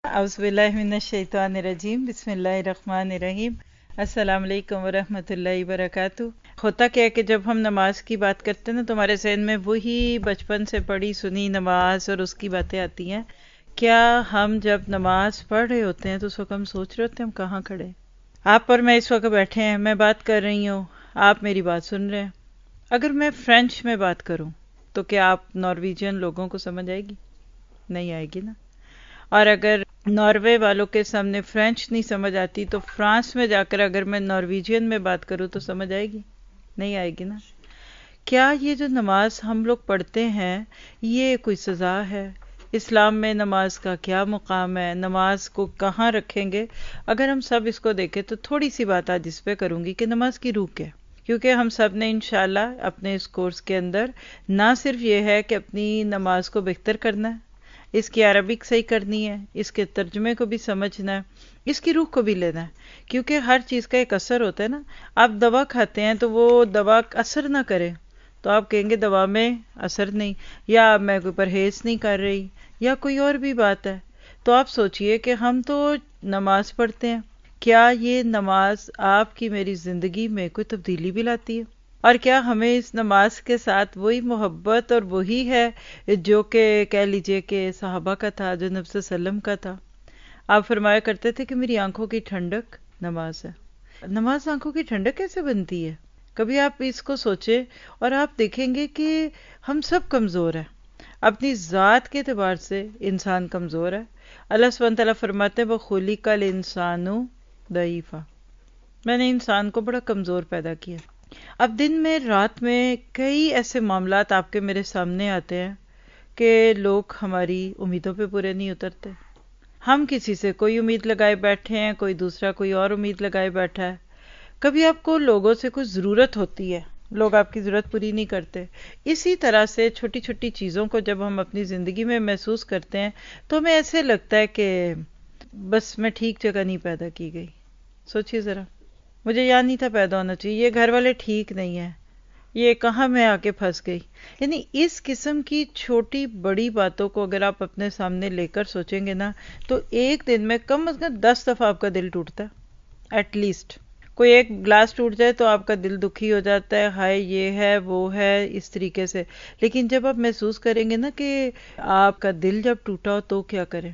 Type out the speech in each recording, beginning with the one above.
औज़ुबिल्लाहिमिनश्शैतानिर्रजीम बिस्मिल्लाहिर्रहमानिर्रहीम। अस्सलाम वालेकुम वरहमतुल्लाहि वबरकातुहू। होता क्या है कि जब हम नमाज की बात करते हैं ना तो हमारे ज़हन में वही बचपन से पढ़ी सुनी नमाज और उसकी बातें आती हैं। क्या हम जब नमाज पढ़ रहे होते हैं तो उस वक्त हम सोच रहे होते हैं हम कहाँ खड़े हैं? आप और मैं इस वक्त बैठे हैं, मैं बात कर रही हूँ, आप मेरी बात सुन रहे हैं। अगर मैं फ्रेंच में बात करूँ तो क्या आप नॉर्वेजियन लोगों को समझ आएगी? नहीं आएगी ना। और अगर नॉर्वे वालों के सामने फ्रेंच नहीं समझ आती तो फ्रांस में जाकर अगर मैं नॉर्वेजियन में बात करूं तो समझ आएगी? नहीं आएगी ना। क्या ये जो नमाज हम लोग पढ़ते हैं ये कोई सजा है? इस्लाम में नमाज का क्या मुकाम है? नमाज को कहाँ रखेंगे? अगर हम सब इसको देखें तो थोड़ी सी बात आज इस पे करूंगी कि नमाज की रूह क्या है। क्योंकि हम सब ने इंशाल्लाह अपने इस कोर्स के अंदर ना सिर्फ ये है कि अपनी नमाज को बेहतर करना है, इसकी अरबिक सही करनी है, इसके तर्जुमे को भी समझना है, इसकी रूह को भी लेना है। क्योंकि हर चीज़ का एक असर होता है ना। आप दवा खाते हैं तो वो दवा असर ना करे तो आप कहेंगे दवा में असर नहीं, या मैं कोई परहेज नहीं कर रही, या कोई और भी बात है। तो आप सोचिए कि हम तो नमाज पढ़ते हैं, क्या ये नमाज आपकी मेरी जिंदगी में कोई तब्दीली भी लाती है? और क्या हमें इस नमाज के साथ वही मोहब्बत और वही है जो कि कह लीजिए कि सहाबा का था, जो नबी सल्लम का था। आप फरमाया करते थे कि मेरी आंखों की ठंडक नमाज है। नमाज आंखों की ठंडक कैसे बनती है? कभी आप इसको सोचे और आप देखेंगे कि हम सब कमजोर हैं। अपनी जात के एतबार से इंसान कमजोर है। अल्लाह सुब्हान तआला फरमाते हैं वो खुलिकल इंसानु दईफा, मैंने इंसान को बड़ा कमजोर पैदा किया। अब दिन में रात में कई ऐसे मामलात आपके मेरे सामने आते हैं कि लोग हमारी उम्मीदों पे पूरे नहीं उतरते। हम किसी से कोई उम्मीद लगाए बैठे हैं, कोई दूसरा कोई और उम्मीद लगाए बैठा है। कभी आपको लोगों से कुछ जरूरत होती है, लोग आपकी जरूरत पूरी नहीं करते। इसी तरह से छोटी छोटी चीजों को जब हम अपनी जिंदगी में महसूस करते हैं तो हमें ऐसे लगता है कि बस मैं ठीक जगह नहीं पैदा की गई। सोचिए जरा, मुझे यहाँ नहीं था पैदा होना चाहिए, ये घर वाले ठीक नहीं है, ये कहाँ मैं आके फंस गई। यानी इस किस्म की छोटी बड़ी बातों को अगर आप अपने सामने लेकर सोचेंगे ना तो एक दिन में कम से कम 10 दफा आपका दिल टूटता है। एटलीस्ट कोई एक ग्लास टूट जाए तो आपका दिल दुखी हो जाता है, हाय ये है वो है, इस तरीके से। लेकिन जब आप महसूस करेंगे ना कि आपका दिल जब टूटा हो तो क्या करें,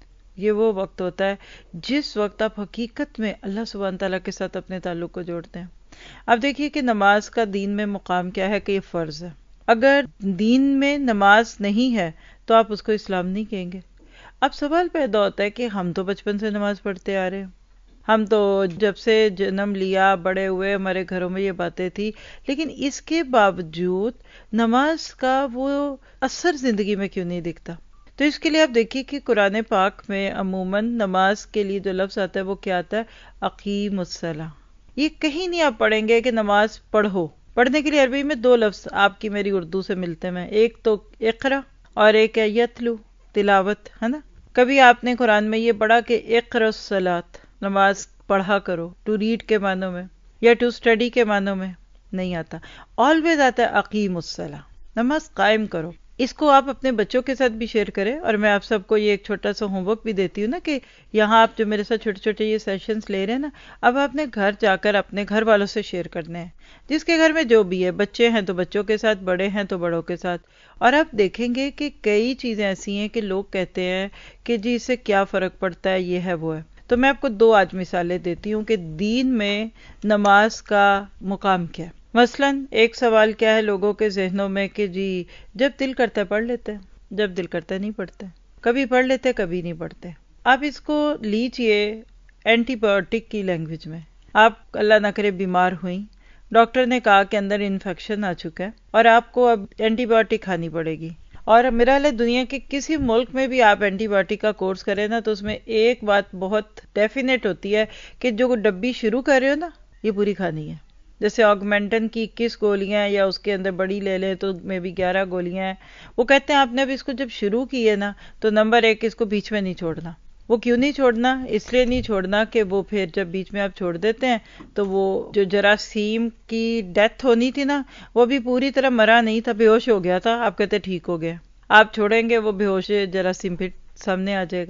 ये वो वक्त होता है जिस वक्त आप हकीकत में अल्लाह सुब्हान तआला के साथ अपने ताल्लुक को जोड़ते हैं। अब देखिए कि नमाज का दीन में मुकाम क्या है कि ये फर्ज है। अगर दीन में नमाज नहीं है तो आप उसको इस्लाम नहीं कहेंगे। अब सवाल पैदा होता है कि हम तो बचपन से नमाज पढ़ते आ रहे हैं, हम तो जब से जन्म लिया बड़े हुए हमारे घरों में ये बातें थी, लेकिन इसके बावजूद नमाज का वो असर जिंदगी में क्यों नहीं दिखता? तो इसके लिए आप देखिए कि कुरान पाक में अमूमन नमाज के लिए जो लफ्ज आता है वो क्या आता है? अकीमुस्सला। ये कहीं नहीं आप पढ़ेंगे कि नमाज पढ़ो। पढ़ने के लिए अरबी में दो लफ्ज आपकी मेरी उर्दू से मिलते हैं, एक तो इक़रा और एक है यतलू, तिलावत, है ना। कभी आपने कुरान में ये पढ़ा कि इक़रसलात, नमाज पढ़ा करो, टू रीड के मानों में या टू स्टडी के मानों में? नहीं आता। ऑलवेज आता है अकीमुस्सला, नमाज कायम करो। इसको आप अपने बच्चों के साथ भी शेयर करें। और मैं आप सबको ये एक छोटा सा होमवर्क भी देती हूँ ना कि यहाँ आप जो मेरे साथ छोटे छोटे ये सेशंस ले रहे हैं ना, अब आपने घर जाकर अपने घर वालों से शेयर करने हैं, जिसके घर में जो भी है, बच्चे हैं तो बच्चों के साथ, बड़े हैं तो बड़ों के साथ। और आप देखेंगे कि कई चीजें ऐसी हैं कि लोग कहते हैं कि जी इससे क्या फर्क पड़ता है, ये है वो है। तो मैं आपको दो आज मिसालें देती हूँ कि दीन में नमाज का मुकाम क्या है। मसलन एक सवाल क्या है लोगों के जहनों में कि जी जब दिल करता है पढ़ लेते हैं, जब दिल करता है नहीं पढ़ते, कभी पढ़ लेते कभी नहीं पढ़ते। आप इसको लीजिए एंटीबायोटिक की लैंग्वेज में। आप अल्लाह ना करे बीमार हुई, डॉक्टर ने कहा कि अंदर इन्फेक्शन आ चुका है और आपको अब एंटीबायोटिक खानी पड़ेगी। और मेरा हाल दुनिया के किसी मुल्क में भी आप एंटीबायोटिक का कोर्स करें ना तो उसमें एक बात बहुत डेफिनेट होती है कि जो डब्बी शुरू कर रहे हो ना ये पूरी खानी है। जैसे ऑगमेंटन की 21 गोलियां या उसके अंदर बड़ी ले लें तो में भी 11 गोलियां हैं। वो कहते हैं आपने अब इसको जब शुरू की है ना तो नंबर 1 इसको बीच में नहीं छोड़ना। वो क्यों नहीं छोड़ना? इसलिए नहीं छोड़ना कि वो फिर जब बीच में आप छोड़ देते हैं तो वो जो जरासीम की डेथ होनी थी ना वो भी पूरी तरह मरा नहीं था, बेहोश हो गया था, आप कहते ठीक हो गया। आप छोड़ेंगे वो बेहोश जरासीम फिर सामने आ जाएगा।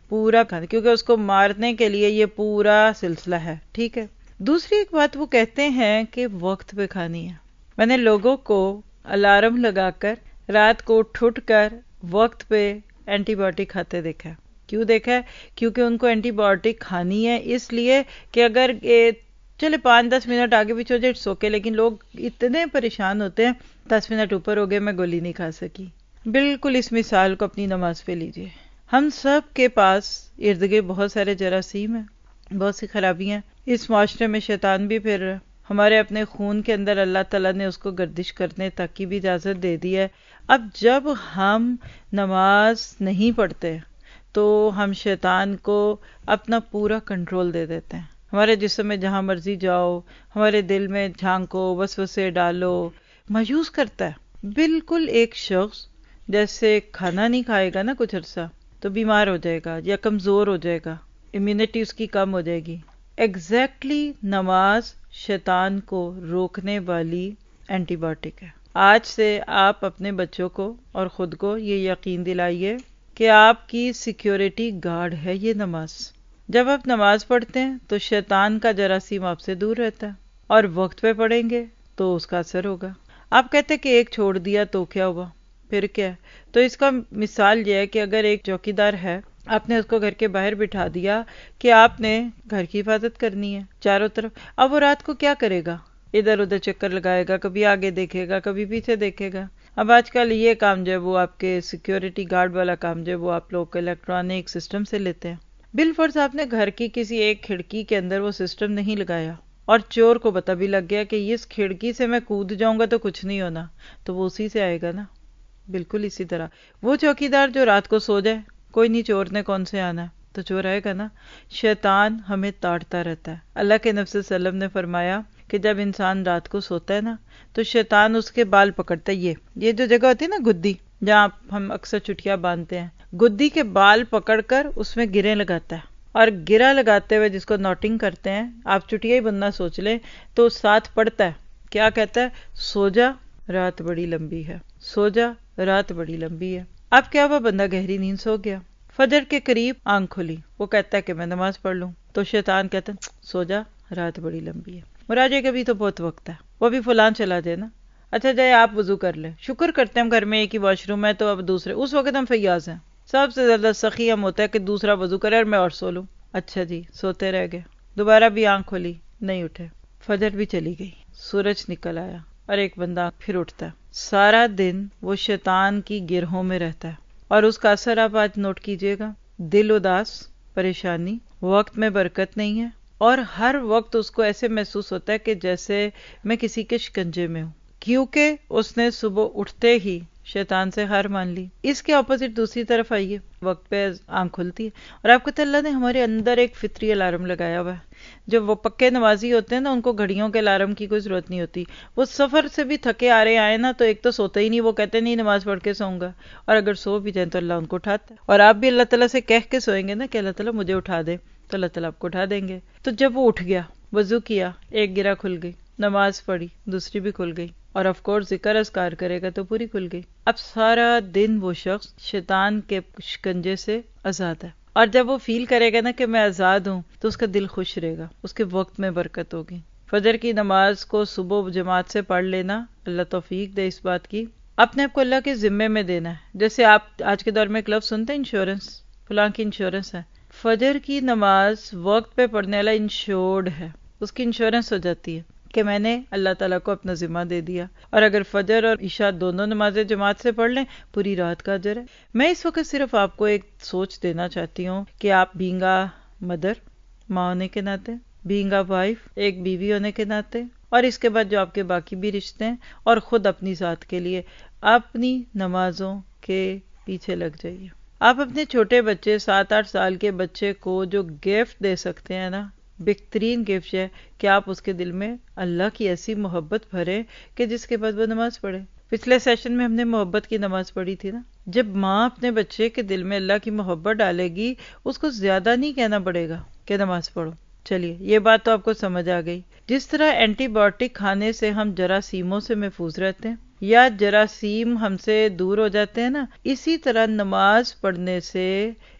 پورا کھانا، کیونکہ اس کو مارنے کے لیے یہ پورا سلسلہ ہے، ٹھیک ہے۔ دوسری ایک بات وہ کہتے ہیں کہ وقت پہ کھانی ہے۔ میں نے لوگوں کو الارم لگا کر رات کو اٹھ کر وقت پہ اینٹی بایوٹک کھاتے دیکھا ہے۔ کیوں دیکھا ہے؟ کیونکہ ان کو اینٹی بایوٹک کھانی ہے، اس لیے کہ اگر چلے 5-10 منٹ آگے پیچھے ہو جائے اٹس اوکے، لیکن لوگ اتنے پریشان ہوتے ہیں 10 منٹ اوپر ہو گئے میں گولی نہیں کھا سکی۔ بالکل اس مثال کو اپنی نماز پہ لیجئے۔ ہم سب کے پاس ارد گرد بہت سارے جراثیم ہیں، بہت سی خرابیاں ہیں۔ اس معاشرے میں شیطان بھی پھر رہا ہے۔ ہمارے اپنے خون کے اندر اللہ تعالیٰ نے اس کو گردش کرنے تک کی بھی اجازت دے دی ہے۔ اب جب ہم نماز نہیں پڑھتے تو ہم شیطان کو اپنا پورا کنٹرول دے دیتے ہیں۔ ہمارے جسم میں جہاں مرضی جاؤ، ہمارے دل میں جھانکو، وسوسے ڈالو، مایوس کرتا ہے۔ بالکل ایک شخص جیسے کھانا نہیں کھائے گا نا کچھ عرصہ تو بیمار ہو جائے گا یا کمزور ہو جائے گا، امیونٹی اس کی کم ہو جائے گی۔ ایگزیکٹلی نماز شیطان کو روکنے والی اینٹی بایوٹک ہے۔ آج سے آپ اپنے بچوں کو اور خود کو یہ یقین دلائیے کہ آپ کی سیکیورٹی گارڈ ہے یہ نماز۔ جب آپ نماز پڑھتے ہیں تو شیطان کا جراثیم آپ سے دور رہتا ہے، اور وقت پہ پڑھیں گے تو اس کا اثر ہوگا۔ آپ کہتے کہ ایک چھوڑ دیا تو کیا ہوا، پھر کیا ہے؟ تو اس کا مثال یہ ہے کہ اگر ایک چوکیدار ہے، آپ نے اس کو گھر کے باہر بٹھا دیا کہ آپ نے گھر کی حفاظت کرنی ہے چاروں طرف، اب وہ رات کو کیا کرے گا؟ ادھر ادھر چکر لگائے گا، کبھی آگے دیکھے گا، کبھی پیچھے دیکھے گا۔ اب آج کل یہ کام جو ہے وہ آپ کے سیکیورٹی گارڈ والا کام جو ہے وہ آپ لوگ الیکٹرانک سسٹم سے لیتے ہیں۔ بالفرض آپ نے گھر کی کسی ایک کھڑکی کے اندر وہ سسٹم نہیں لگایا اور چور کو پتہ بھی لگ گیا کہ اس کھڑکی سے میں کود جاؤں گا تو کچھ نہیں ہونا، تو وہ اسی سے آئے گا نا۔ بالکل اسی طرح وہ چوکیدار جو رات کو سو جائے، کوئی نہیں، چور نے کون سے آنا ہے، تو چور آئے گا نا۔ شیطان ہمیں تاڑتا رہتا ہے۔ اللہ کے نبی صلی اللہ علیہ وسلم نے فرمایا کہ جب انسان رات کو سوتا ہے نا تو شیطان اس کے بال پکڑتا ہے، یہ جو جگہ ہوتی ہے نا گدی، جہاں ہم اکثر چٹیاں باندھتے ہیں، گدی کے بال پکڑ کر اس میں گریں لگاتا ہے، اور گرا لگاتے ہوئے جس کو نوٹنگ کرتے ہیں، آپ چٹیا ہی بننا سوچ لیں تو ساتھ پڑھتا ہے، کیا کہتا ہے؟ سو جا رات بڑی لمبی ہے، سو جا رات بڑی لمبی ہے۔ اب کیا ہوا؟ بندہ گہری نیند سو گیا، فجر کے قریب آنکھ کھلی، وہ کہتا ہے کہ میں نماز پڑھ لوں، تو شیطان کہتا ہے سو جا رات بڑی لمبی ہے، مراجے کا بھی تو بہت وقت ہے، وہ بھی فلان چلا جائے نا، اچھا جائے آپ وضو کر لیں، شکر کرتے ہیں ہم گھر میں ایک ہی واش روم ہے تو اب دوسرے، اس وقت ہم فیاض ہیں، سب سے زیادہ سخی ہم ہوتا ہے کہ دوسرا وضو کرے اور میں اور سو لوں۔ اچھا جی، سوتے رہ گئے، دوبارہ بھی آنکھ کھولی، نہیں اٹھے، فجر بھی چلی گئی، سورج نکل آیا، اور ایک بندہ پھر اٹھتا ہے۔ سارا دن وہ شیطان کی گرہوں میں رہتا ہے، اور اس کا اثر آپ آج نوٹ کیجئے گا، دل اداس، پریشانی، وقت میں برکت نہیں ہے، اور ہر وقت اس کو ایسے محسوس ہوتا ہے کہ جیسے میں کسی کے شکنجے میں ہوں، کیونکہ اس نے صبح اٹھتے ہی شیطان سے ہار مان لی۔ اس کے اپوزٹ دوسری طرف آئیے، وقت پہ آنکھ کھلتی ہے، اور آپ کو اللہ نے ہمارے اندر ایک فطری الارم لگایا ہوا ہے۔ جو وہ پکے نمازی ہوتے ہیں نا، ان کو گھڑیوں کے الارم کی کوئی ضرورت نہیں ہوتی، وہ سفر سے بھی تھکے آ رہے آئے نا تو ایک تو سوتے ہی نہیں، وہ کہتے نہیں نماز پڑھ کے سوؤں گا، اور اگر سو بھی جائیں تو اللہ ان کو اٹھاتا ہے، اور آپ بھی اللہ تعالیٰ سے کہہ کے سوئیں گے نا کہ اللہ تعالیٰ مجھے اٹھا دے، تو اللہ تعالیٰ آپ کو اٹھا دیں گے۔ تو جب وہ اٹھ گیا، وضو کیا، ایک گرہ کھل گئی، نماز پڑھی، دوسری بھی کھل گئی، اور آف کورس ذکر اذکار کرے گا تو پوری کھل گئی۔ اب سارا دن وہ شخص شیطان کے شکنجے سے آزاد ہے، اور جب وہ فیل کرے گا نا کہ میں آزاد ہوں تو اس کا دل خوش رہے گا، اس کے وقت میں برکت ہوگی۔ فجر کی نماز کو صبح جماعت سے پڑھ لینا، اللہ توفیق دے اس بات کی، اپنے آپ کو اللہ کے ذمے میں دینا ہے۔ جیسے آپ آج کے دور میں ایک لفظ سنتے ہیں، انشورنس، فلاں کی انشورنس ہے۔ فجر کی نماز وقت پہ پڑھنے والا انشورڈ ہے، اس کی انشورنس ہو جاتی ہے کہ میں نے اللہ تعالیٰ کو اپنا ذمہ دے دیا، اور اگر فجر اور عشاء دونوں نمازیں جماعت سے پڑھ لیں پوری رات کا اجر ہے۔ میں اس وقت صرف آپ کو ایک سوچ دینا چاہتی ہوں کہ آپ بینگا مدر، ماں ہونے کے ناطے، بینگا وائف، ایک بیوی ہونے کے ناطے، اور اس کے بعد جو آپ کے باقی بھی رشتے ہیں، اور خود اپنی ذات کے لیے اپنی نمازوں کے پیچھے لگ جائیے۔ آپ اپنے چھوٹے بچے 7-8 سال کے بچے کو جو گفٹ دے سکتے ہیں نا، بہترین گفٹ ہے کہ آپ اس کے دل میں اللہ کی ایسی محبت بھرے کہ جس کے بعد وہ نماز پڑھے۔ پچھلے سیشن میں ہم نے محبت کی نماز پڑھی تھی نا۔ جب ماں اپنے بچے کے دل میں اللہ کی محبت ڈالے گی، اس کو زیادہ نہیں کہنا پڑے گا کہ نماز پڑھو۔ چلیے، یہ بات تو آپ کو سمجھ آ گئی۔ جس طرح اینٹی بایوٹک کھانے سے ہم جراثیموں سے محفوظ رہتے ہیں، یا جراثیم ہم سے دور ہو جاتے ہیں نا، اسی طرح نماز پڑھنے سے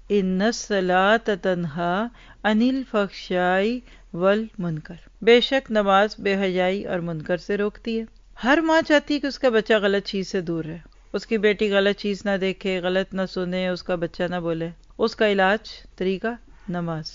ان الصلاۃ تنہا عن الفحشاء والمنکر، بے شک نماز بے حیائی اور منکر سے روکتی ہے۔ ہر ماں چاہتی ہے کہ اس کا بچہ غلط چیز سے دور رہے، اس کی بیٹی غلط چیز نہ دیکھے، غلط نہ سنے، اس کا بچہ نہ بولے۔ اس کا علاج طریقہ نماز۔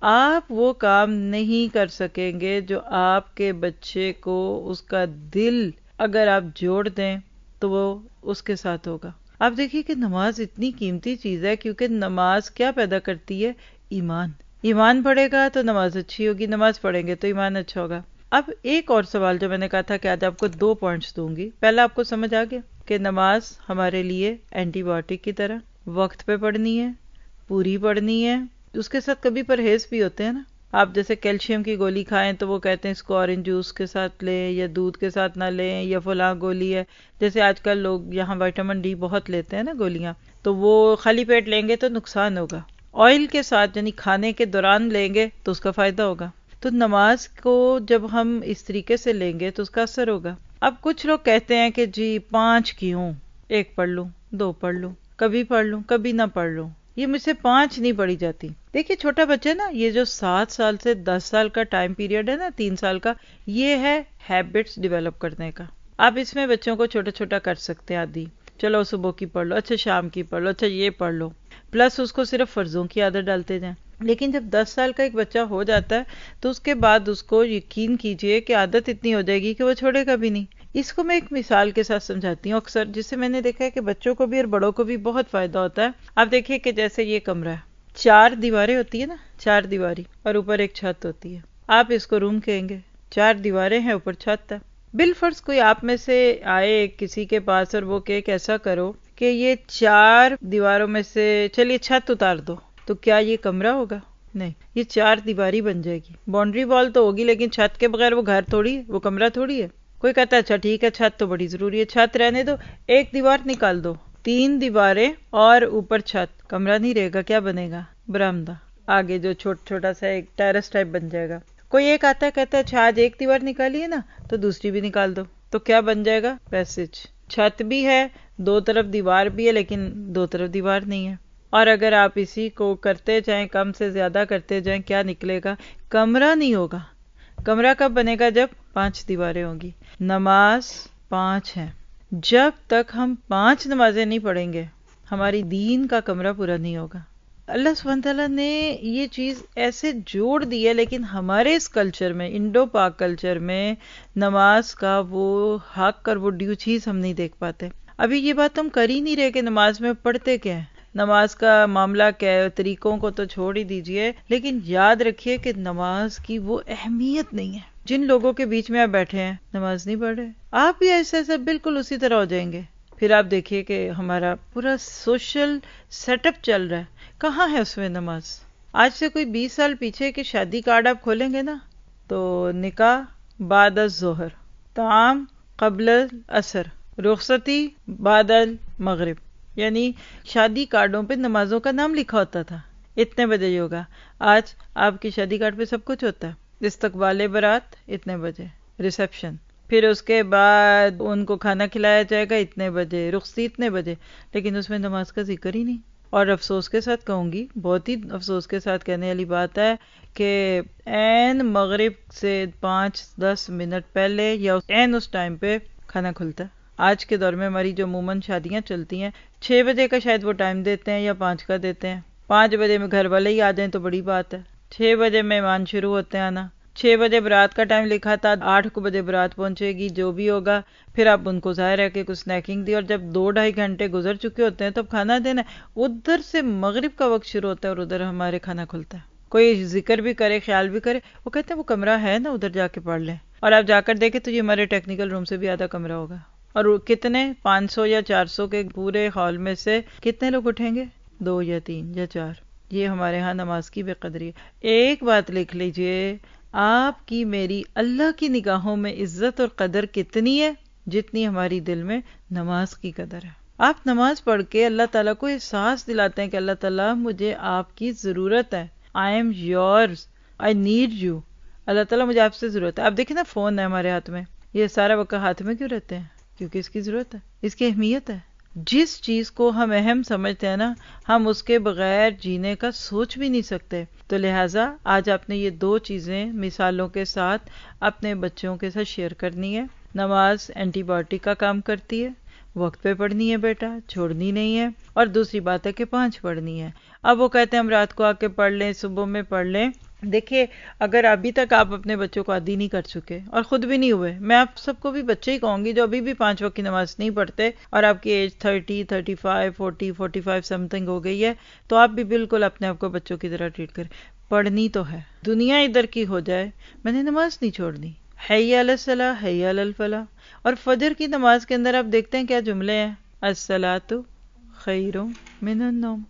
آپ وہ کام نہیں کر سکیں گے جو آپ کے بچے کو اس کا دل اگر آپ جوڑ دیں تو وہ اس کے ساتھ ہوگا۔ آپ دیکھیے کہ نماز اتنی قیمتی چیز ہے کیونکہ نماز کیا پیدا کرتی ہے؟ ایمان۔ ایمان پڑھے گا تو نماز اچھی ہوگی، نماز پڑھیں گے تو ایمان اچھا ہوگا۔ اب ایک اور سوال جو میں نے کہا تھا کہ آج آپ کو 2 پوائنٹس دوں گی، پہلا آپ کو سمجھ آ گیا کہ نماز ہمارے لیے اینٹی بایوٹک کی طرح وقت پہ پڑھنی ہے، پوری پڑھنی ہے، اس کے ساتھ کبھی پرہیز بھی ہوتے ہیں نا۔ آپ جیسے کیلشیم کی گولی کھائیں تو وہ کہتے ہیں اس کو اورنج جوس کے ساتھ لیں یا دودھ کے ساتھ نہ لیں، یا فلاں گولی ہے، جیسے آج کل لوگ یہاں وٹامن ڈی بہت لیتے ہیں نا گولیاں، تو وہ خالی پیٹ لیں گے تو نقصان ہوگا، آئل کے ساتھ یعنی کھانے کے دوران لیں گے تو اس کا فائدہ ہوگا۔ تو نماز کو جب ہم اس طریقے سے لیں گے تو اس کا اثر ہوگا۔ اب کچھ لوگ کہتے ہیں کہ جی 5 کیوں، 1 پڑھ لوں، 2 پڑھ لوں، کبھی پڑھ لوں کبھی نہ پڑھ لوں، یہ مجھ سے 5 نہیں پڑھی جاتی۔ دیکھیے چھوٹا بچہ نا، یہ جو 7 سال سے 10 سال کا ٹائم پیریڈ ہے نا، 3 سال کا، یہ ہے ہیبٹس ڈیولپ کرنے کا۔ آپ اس میں بچوں کو چھوٹا چھوٹا کر سکتے ہیں عادی، چلو صبح کی پڑھ لو، اچھا شام کی پڑھ لو، اچھا یہ پڑھ لو، پلس اس کو صرف فرضوں کی عادت ڈالتے جائیں۔ لیکن جب 10 سال کا ایک بچہ ہو جاتا ہے تو اس کے بعد اس کو یقین کیجئے کہ عادت اتنی ہو جائے گی کہ وہ چھوڑے گا بھی نہیں۔ اس کو میں ایک مثال کے ساتھ سمجھاتی ہوں اکثر، جس سے میں نے دیکھا ہے کہ بچوں کو بھی اور بڑوں کو بھی بہت فائدہ ہوتا ہے۔ آپ دیکھیے کہ جیسے یہ کمرہ ہے، 4 دیواریں ہوتی ہیں نا، 4 دیواری اور اوپر ایک چھت ہوتی ہے۔ آپ اس کو روم کہیں گے، 4 دیواریں ہیں، اوپر چھت ہے۔ بالفرض کوئی آپ میں سے آئے کسی کے پاس اور وہ کہ ایسا کرو کہ یہ 4 دیواروں میں سے چلیے چھت اتار دو، تو کیا یہ کمرہ ہوگا؟ نہیں، یہ 4 دیواری بن جائے گی۔ باؤنڈری وال تو ہوگی لیکن چھت کے بغیر وہ گھر تھوڑی ہے، وہ کمرہ تھوڑی ہے۔ کوئی کہتا ہے اچھا ٹھیک ہے چھت تو بڑی ضروری ہے، چھت رہنے دو، ایک دیوار نکال دو، 3 دیواریں اور اوپر چھت، کمرہ نہیں رہے گا، کیا بنے گا؟ برآمدہ، آگے جو چھوٹا سا ایک ٹیرس ٹائپ بن جائے گا۔ کوئی ایک آتا ہے کہتا ہے اچھا آج ایک دیوار نکالی ہے نا تو دوسری بھی نکال دو، تو کیا بن جائے گا؟ پیسج، چھت بھی ہے، 2 طرف دیوار بھی ہے لیکن 2 طرف دیوار نہیں ہے۔ اور اگر آپ اسی کو کرتے جائیں، کم سے زیادہ کرتے جائیں، کیا نکلے گا؟ کمرہ نہیں ہوگا۔ کمرہ کب بنے گا؟ جب 5 دیواریں ہوں گی۔ نماز 5 ہے، جب تک ہم 5 نمازیں نہیں پڑھیں گے ہماری دین کا کمرہ پورا نہیں ہوگا۔ اللہ سبحانہ تعالیٰ نے یہ چیز ایسے جوڑ دی ہے، لیکن ہمارے اس کلچر میں، انڈو پاک کلچر میں، نماز کا وہ حق اور وہ ڈیو چیز ہم نہیں دیکھ پاتے۔ ابھی یہ بات ہم کر ہی نہیں رہے کہ نماز میں پڑھتے کیا ہے، نماز کا معاملہ کیا ہے، طریقوں کو تو چھوڑ ہی دیجئے، لیکن یاد رکھیے کہ نماز کی وہ اہمیت نہیں ہے۔ جن لوگوں کے بیچ میں آپ بیٹھے ہیں نماز نہیں پڑھ رہے، آپ بھی ایسے ایسے بالکل اسی طرح ہو جائیں گے۔ پھر آپ دیکھیے کہ ہمارا پورا سوشل سیٹ اپ چل رہا ہے، کہاں ہے اس میں نماز؟ آج سے کوئی 20 سال پیچھے کے شادی کارڈ آپ کھولیں گے نا تو نکاح بعد الظہر، طعام قبل العصر، رخصتی بعد المغرب، یعنی شادی کارڈوں پہ نمازوں کا نام لکھا ہوتا تھا، اتنے بجے یہ ہوگا۔ آج آپ کی شادی کارڈ پہ سب کچھ ہوتا ہے، استقبال برات اتنے بجے، ریسیپشن، پھر اس کے بعد ان کو کھانا کھلایا جائے گا اتنے بجے، رخصتی اتنے بجے، لیکن اس میں نماز کا ذکر ہی نہیں۔ اور افسوس کے ساتھ کہوں گی، بہت ہی افسوس کے ساتھ کہنے والی بات ہے کہ عین مغرب سے 5-10 منٹ پہلے یا عین اس ٹائم پہ کھانا کھلتا ہے۔ آج کے دور میں ہماری جو عموماً شادیاں چلتی ہیں 6 بجے کا شاید وہ ٹائم دیتے ہیں یا 5 کا دیتے ہیں، 5 بجے میں گھر والے ہی آ جائیں تو بڑی بات ہے، 6 بجے مہمان شروع ہوتے ہیں آنا، 6 بجے برات کا ٹائم لکھا تھا، 8 بجے برات پہنچے گی، جو بھی ہوگا پھر آپ ان کو ظاہر ہے کہ کچھ سنیکنگ دی، اور جب 2-2.5 گھنٹے گزر چکے ہوتے ہیں تب کھانا دینا ہے، ادھر سے مغرب کا وقت شروع ہوتا ہے اور ادھر ہمارے کھانا کھلتا ہے۔ کوئی ذکر بھی کرے، خیال بھی کرے، وہ کہتے ہیں وہ کمرہ ہے نا ادھر جا کے پڑھ لیں، اور آپ جا کر دیکھیں تو یہ ہمارے ٹیکنیکل روم سے بھی آدھا کمرہ ہوگا، اور کتنے 500 یا 400 کے پورے ہال میں سے کتنے لوگ اٹھیں گے؟ 2 یا 3 یا 4۔ یہ ہمارے ہاں نماز کی بے قدری ہے۔ ایک بات لکھ لیجئے، آپ کی میری اللہ کی نگاہوں میں عزت اور قدر کتنی ہے جتنی ہماری دل میں نماز کی قدر ہے۔ آپ نماز پڑھ کے اللہ تعالیٰ کو احساس دلاتے ہیں کہ اللہ تعالیٰ مجھے آپ کی ضرورت ہے، I am yours, I need you، اللہ تعالیٰ مجھے آپ سے ضرورت ہے۔ آپ دیکھیں نا فون ہے ہمارے ہاتھ میں، یہ سارا وقت ہاتھ میں کیوں رہتے ہیں؟ کیونکہ اس کی ضرورت ہے، اس کی اہمیت ہے۔ جس چیز کو ہم اہم سمجھتے ہیں نا، ہم اس کے بغیر جینے کا سوچ بھی نہیں سکتے. تو لہٰذا آج آپ نے یہ دو چیزیں مثالوں کے ساتھ اپنے بچوں کے ساتھ شیئر کرنی ہے. نماز اینٹی بایوٹک کا کام کرتی ہے، وقت پہ پڑھنی ہے بیٹا، چھوڑنی نہیں ہے. اور دوسری بات ہے کہ 5 پڑھنی ہے. اب وہ کہتے ہیں ہم رات کو آ کے پڑھ لیں، صبح میں پڑھ لیں. دیکھیے، اگر ابھی تک آپ اپنے بچوں کو عادی نہیں کر چکے اور خود بھی نہیں ہوئے، میں آپ سب کو بھی بچے ہی کہوں گی جو ابھی بھی 5 وقت کی نماز نہیں پڑھتے اور آپ کی ایج 30، 35، 40، 45 سم تھنگ ہو گئی ہے، تو آپ بھی بالکل اپنے آپ کو بچوں کی طرح ٹریٹ کریں. پڑھنی تو ہے، دنیا ادھر کی ہو جائے، میں نے نماز نہیں چھوڑنی. حی علی الصلاح، حی علی الفلاح. اور فجر کی نماز کے اندر آپ دیکھتے ہیں کیا جملے ہیں، الصلاۃ خیر من النوم.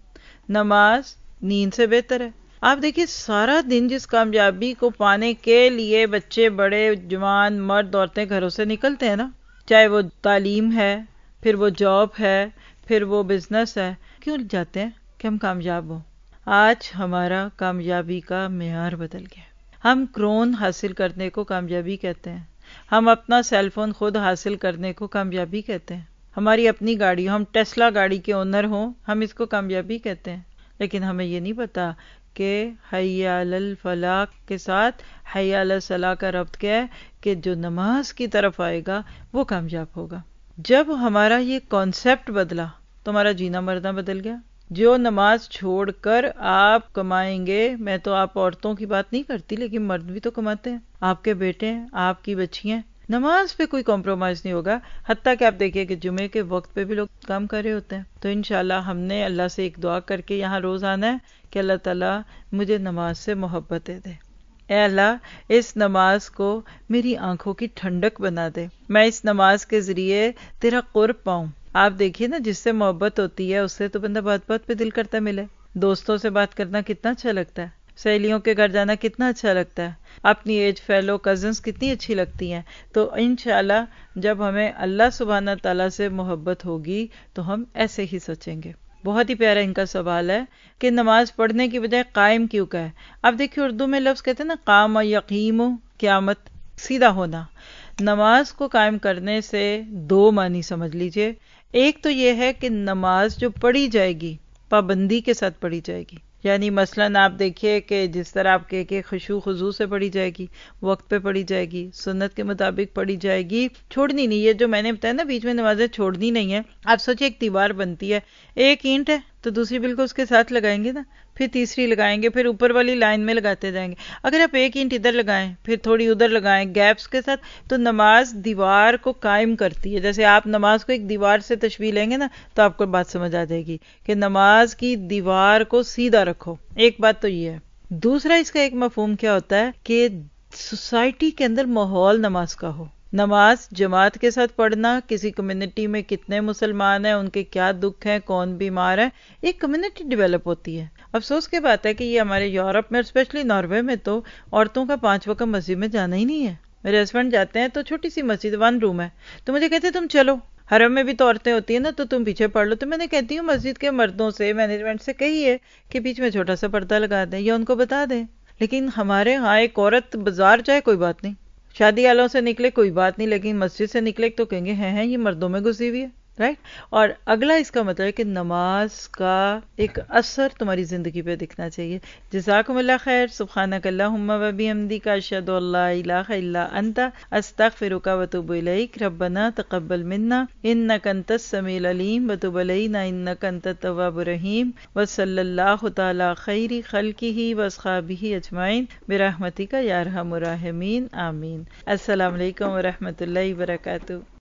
نماز نیند سے بہتر ہے. آپ دیکھیے سارا دن جس کامیابی کو پانے کے لیے بچے، بڑے، جوان، مرد، عورتیں گھروں سے نکلتے ہیں نا، چاہے وہ تعلیم ہے، پھر وہ جاب ہے، پھر وہ بزنس ہے، کیوں جاتے ہیں؟ کہ ہم کامیاب ہوں. آج ہمارا کامیابی کا معیار بدل گیا. ہم کرون حاصل کرنے کو کامیابی کہتے ہیں، ہم اپنا سیل فون خود حاصل کرنے کو کامیابی کہتے ہیں، ہماری اپنی گاڑی، ہم ٹیسلا گاڑی کے اونر ہوں، ہم اس کو کامیابی کہتے ہیں. لیکن ہمیں یہ نہیں پتا کہ حی علی الفلاح کے ساتھ حی علی الصلاح کا ربط کیا ہے، کہ جو نماز کی طرف آئے گا وہ کامیاب ہوگا. جب ہمارا یہ کانسیپٹ بدلا تو ہمارا جینا مرنا بدل گیا. جو نماز چھوڑ کر آپ کمائیں گے، میں تو آپ عورتوں کی بات نہیں کرتی، لیکن مرد بھی تو کماتے ہیں، آپ کے بیٹے ہیں، آپ کی بچیاں، نماز پہ کوئی کمپرومائز نہیں ہوگا. حتیٰ کہ آپ دیکھیے کہ جمعے کے وقت پہ بھی لوگ کام کر رہے ہوتے ہیں. تو انشاءاللہ ہم نے اللہ سے ایک دعا کر کے یہاں روز آنا ہے کہ اللہ تعالیٰ مجھے نماز سے محبت دے دے. اے اللہ، اس نماز کو میری آنکھوں کی ٹھنڈک بنا دے، میں اس نماز کے ذریعے تیرا قرب پاؤں. آپ دیکھیے نا، جس سے محبت ہوتی ہے اس سے تو بندہ بات بات پہ دل کرتا ملے. دوستوں سے بات کرنا کتنا اچھا لگتا ہے، سہیلیوں کے گھر جانا کتنا اچھا لگتا ہے، اپنی ایج فیلو کزنس کتنی اچھی لگتی ہیں. تو انشاءاللہ جب ہمیں اللہ سبحانہ تعالیٰ سے محبت ہوگی تو ہم ایسے ہی سوچیں گے. بہت ہی پیارا ان کا سوال ہے کہ نماز پڑھنے کی بجائے قائم کیوں کا ہے. اب دیکھیے اردو میں لفظ کہتے ہیں نا، قام یقیم، قیامت، سیدھا ہونا. نماز کو قائم کرنے سے دو معنی سمجھ لیجئے. ایک تو یہ ہے کہ نماز جو پڑھی جائے گی پابندی کے ساتھ پڑھی جائے گی. یعنی مثلاً آپ دیکھیے کہ جس طرح آپ کے خشوع خضوع سے پڑھی جائے گی، وقت پہ پڑھی جائے گی، سنت کے مطابق پڑھی جائے گی، چھوڑنی نہیں. یہ جو میں نے بتایا نا بیچ میں نمازیں چھوڑنی نہیں ہے. آپ سوچیں ایک دیوار بنتی ہے، ایک اینٹ ہے تو دوسری بالکل اس کے ساتھ لگائیں گے نا، پھر تیسری لگائیں گے، پھر اوپر والی لائن میں لگاتے جائیں گے. اگر آپ ایک اینٹ ادھر لگائیں پھر تھوڑی ادھر لگائیں گیپس کے ساتھ، تو نماز دیوار کو قائم کرتی ہے. جیسے آپ نماز کو ایک دیوار سے تشبیہ لیں گے نا تو آپ کو بات سمجھ آ جائے گی کہ نماز کی دیوار کو سیدھا رکھو. ایک بات تو یہ ہے. دوسرا اس کا ایک مفہوم کیا ہوتا ہے کہ سوسائٹی کے اندر ماحول نماز کا ہو. نماز جماعت کے ساتھ پڑھنا، کسی کمیونٹی میں کتنے مسلمان ہیں، ان کے کیا دکھ ہیں، کون بیمار ہے، ایک کمیونٹی ڈیولپ ہوتی ہے. افسوس کی بات ہے کہ یہ ہمارے یورپ میں، اسپیشلی ناروے میں، تو عورتوں کا 5 وقت مسجد میں جانا ہی نہیں ہے. میرے ہسبینڈ جاتے ہیں تو چھوٹی سی مسجد 1 روم ہے، تو مجھے کہتے ہیں تم چلو، حرم میں بھی تو عورتیں ہوتی ہیں نا، تو تم پیچھے پڑھ لو. تو میں نے کہتی ہوں مسجد کے مردوں سے، مینجمنٹ سے کہیے کہ بیچ میں چھوٹا سا پردہ لگا دیں یا ان کو بتا دیں. لیکن ہمارے ہاں ایک عورت بازار جائے کوئی بات نہیں، شادی والوں سے نکلے کوئی بات نہیں، لیکن مسجد سے نکلے تو کہیں گے ہیں یہ مردوں میں گھسی ہوئی ہے. رائٹ. اور اگلا اس کا مطلب ہے کہ نماز کا ایک اثر تمہاری زندگی پہ دکھنا چاہیے. جزاکم اللہ خیر. سبحانک اللہم و بحمدک، اشہد ان لا الہ الا انت، استغفرک و اتوب الیک. ربنا تقبل منا انک انت السمیع العلیم وتب علینا انک انت التواب الرحیم. وصلی اللہ تعالی خیر خلقہ واصحابہ اجمعین برحمتک یا ارحم الراحمین. آمین. السلام علیکم ورحمۃ اللہ وبرکاتہ.